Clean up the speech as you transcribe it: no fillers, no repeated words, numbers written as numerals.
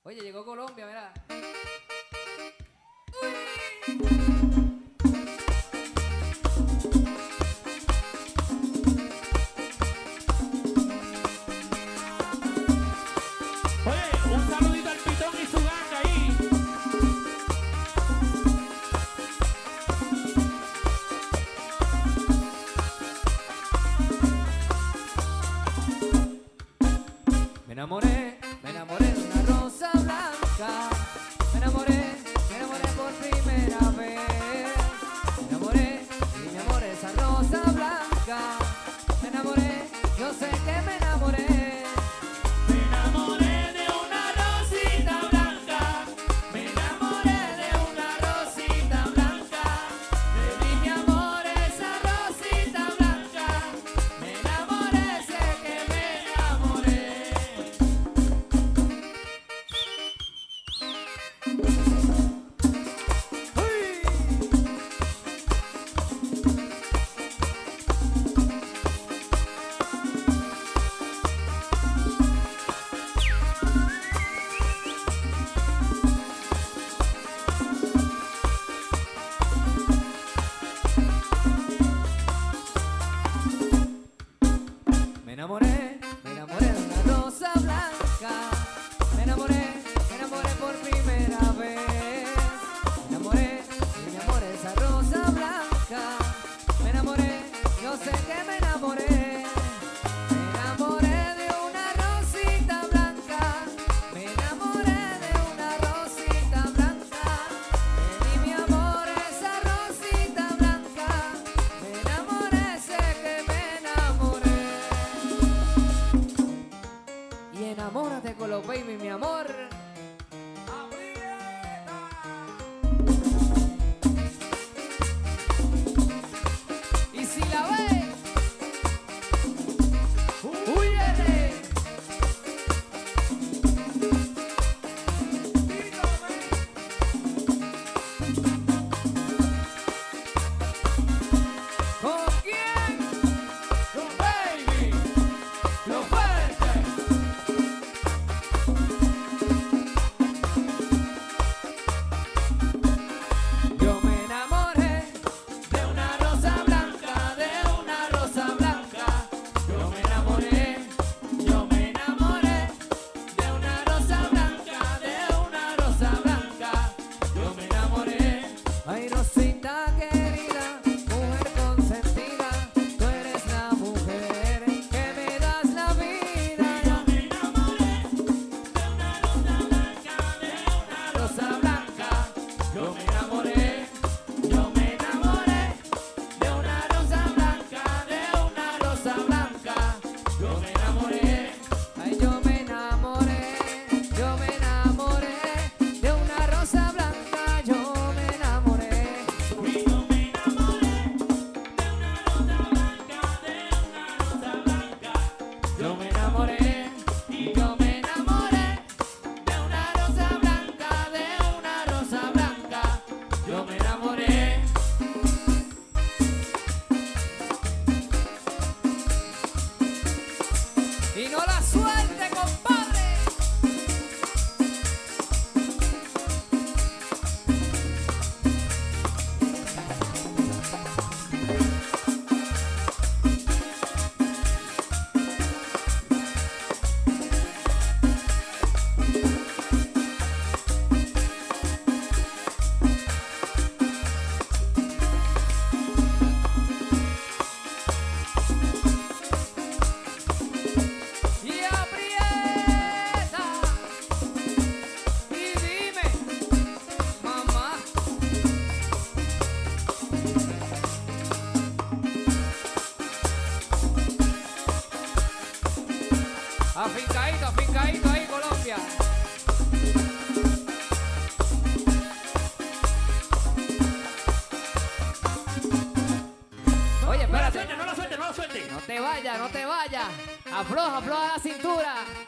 Oye, llegó Colombia, mira. Oye, un saludito al Pitón y su ganga ahí. Me enamoré de una rosa blanca. Me enamoré por primera vez. Me enamoré, y mi amor, esa rosa blanca. Me enamoré, yo sé que me enamoré. Me enamoré de una rosita blanca. Me enamoré de una rosita blanca. Le di mi amor a esa rosita blanca. Me enamoré, sé que me enamoré. Me enamoré de una rosa blanca. Me enamoré por primera vez. Me enamoré, y mi amor, esa rosa blanca. Me enamoré, yo sé que me enamoré. Me enamoré de una rosita blanca. Me enamoré de una rosita blanca. Le di mi amor a esa rosita blanca. Me enamoré, sé que me enamoré. Y enamórate con los baby, mi amor. Y si la ves, huyele. ¿Con quién? Con baby, lo fuerte. Yo me enamoré. De una rosa blanca, de una rosa blanca. Yo me enamoré, yo me enamoré. De una rosa blanca, de una rosa blanca. Yo me enamoré. Ay, Rosita querida, mujer consentida, tú eres la mujer que me das la vida. Yo me enamoré de una rosa blanca, de una rosa blanca. Yo me enamoré, yo me enamoré. De una rosa blanca, de una rosa blanca. Yo me enamoré. Ay, yo me enamoré de una rosa blanca, yo me enamoré. Y yo me enamoré de una rosa blanca, de una rosa blanca. Yo me enamoré, y yo me enamoré de una rosa blanca, de una rosa blanca. Yo me enamoré. Y no la suelte, compadre. Y aprieta. Y dime, mamá. Afincadito ahí, Colombia. Oye, No la espérate. suelte, no la suelte, no la suelte. No te vayas. Afloja la cintura.